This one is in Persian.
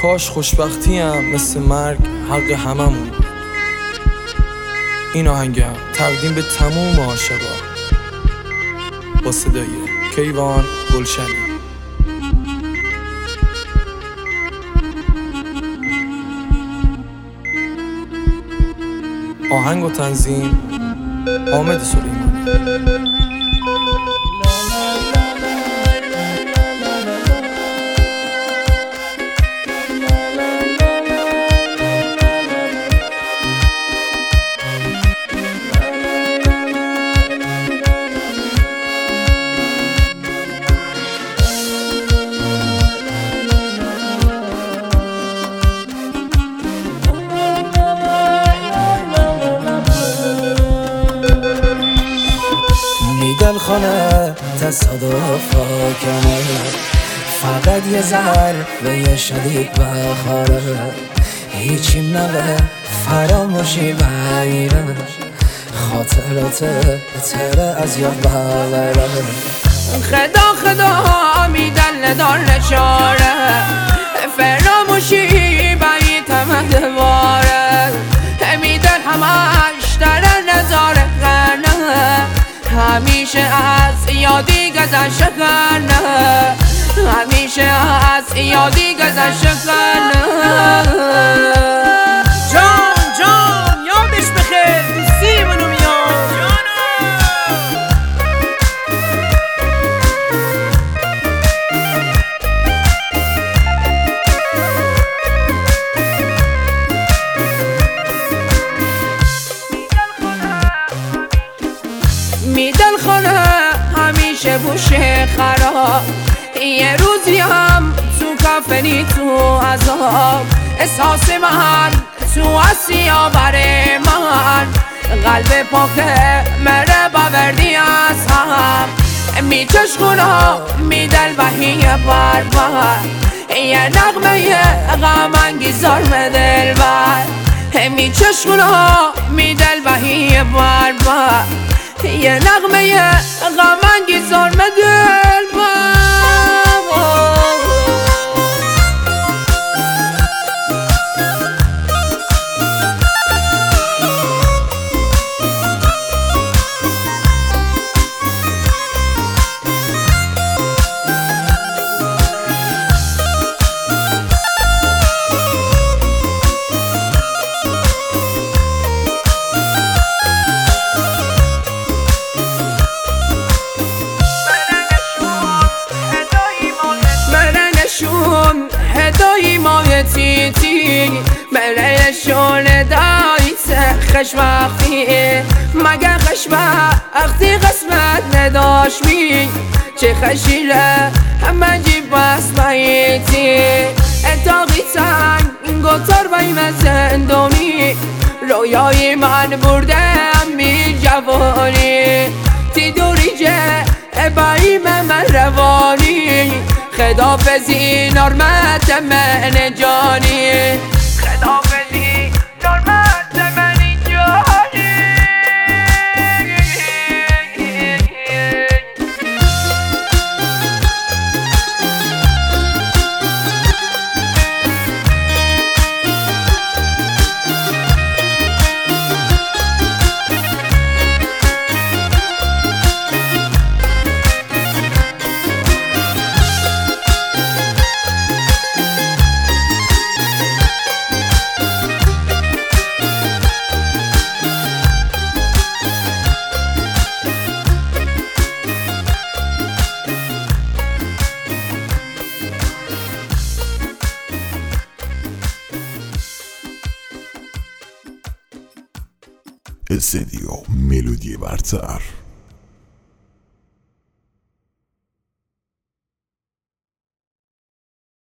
کاش خوشبختیم مثل مرگ حق هممون. این آهنگم تقدیم به تموم عاشقا با صدای کیوان گلشنی. آهنگ و تنظیم حامد سلیمانی. دلخانه تصادفا کنه، فقط یه ضربه شدید بخاره، هیچیم نوه فراموشی بگیره، خاطرات تره از یاد ببره. خدا میدن دار نشاره، فراموشی باید همه دواره، میدن همش داره نظاره غنه، همیشه از یادی گذشته کنه، همیشه از یادی گذشته کنه. جان یادش بخیر دوستی منو میاد. میدن خانه همیشه بوشه خراب، یه روزی هم تو کافنی تو عذاب، احساس من تو آسیا بره من، قلب پاکه مره باوردی از هم، میچشخونا میدل بهیه بربر، یه نغمه غم انگیزار دل بر، میچشخونا میدل بهیه بربر، یه نغمه غم انگیزار دل بر. هدایی مای تیتی برایشون دایت خشبختی، مگه خشبختی قسمت نداشت می چه خشیره همه جیب بس بایتی، اتاقی تنگ گتار بایم زندانی، رویای من بردم می جوانی، تی دوری جه بایم من روانی، خدافزی نرمت من جانی، خدافزی نرمت من جانی. استدیو ملودی برتر.